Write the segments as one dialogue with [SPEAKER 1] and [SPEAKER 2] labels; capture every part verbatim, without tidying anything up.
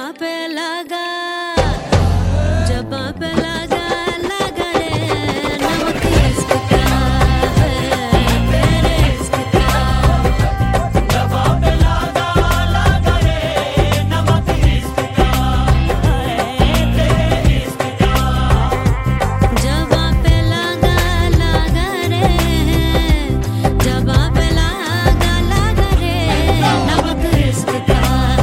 [SPEAKER 1] पे लगा जबां पे लगा लगा रे नमक इश्क का है तेरे इश्क का जबां पे लगा लगा रे नमक इश्क का है तेरे इश्क का जबां पे लगा लगा रे जबां पे लगा लगा रे नमक इश्क का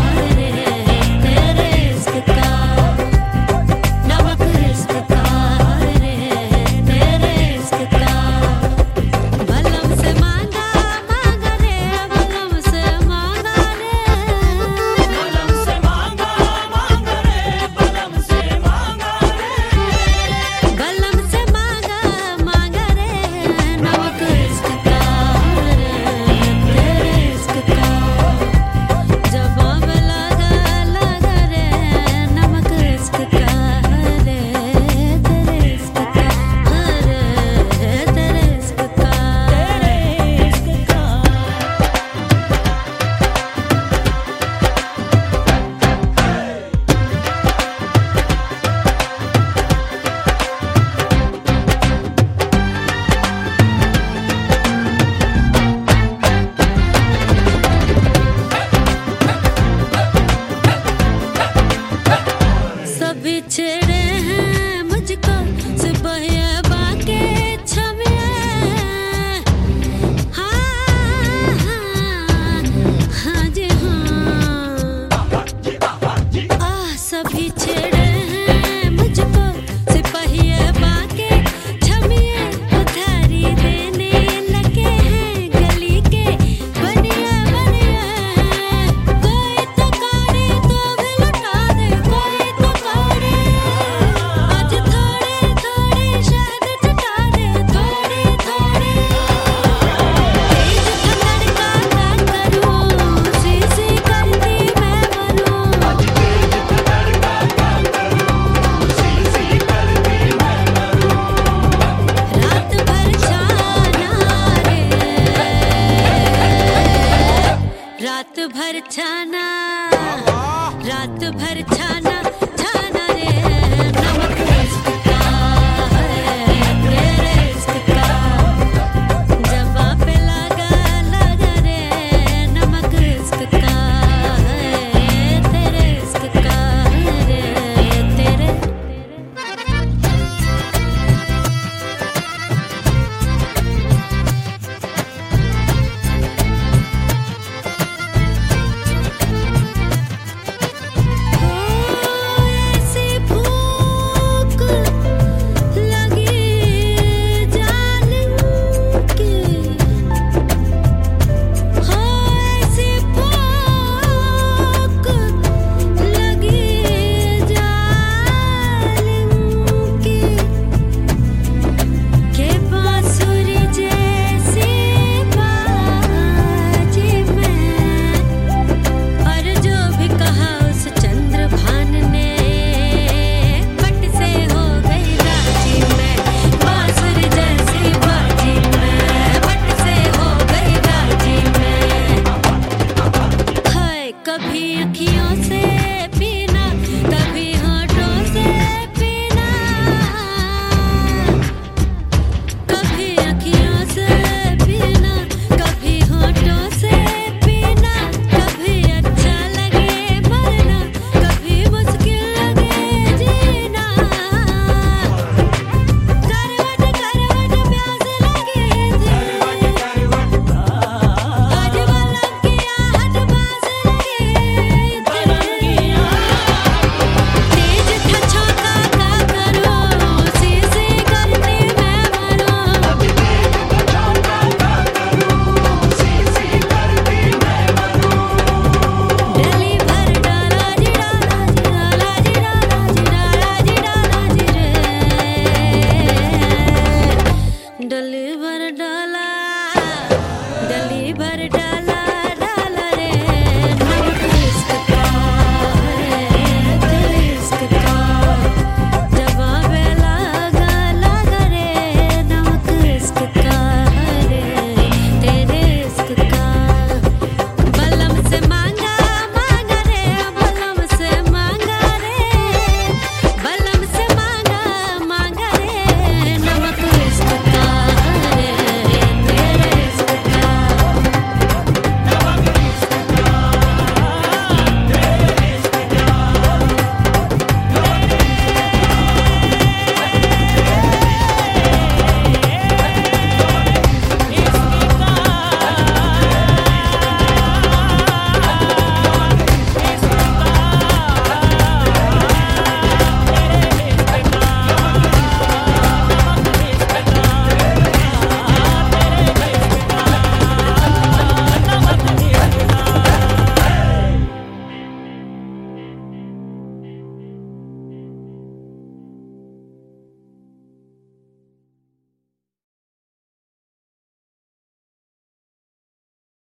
[SPEAKER 1] छेड़े हैं मुझको सिपाहिया बाके छमिया हाँ हाँ हाँ जी हाँ आ सभी छेड़े हैं मुझको सिपाहिया बाके छमिया उधारी देने लगे हैं गली के बनिया बनिया कोई तो कारे तो भी लुटा दे कोई तो कारे आज थोड़े थोड़े शहद चटा दे थोड़े थोड़े तेज कमर का क्या करूं सी करती मैं बनूं आज तेज कमर का क्या करूं सी करती मैं बनूं रात भर छाना रे रात भर छाना रात भर छाना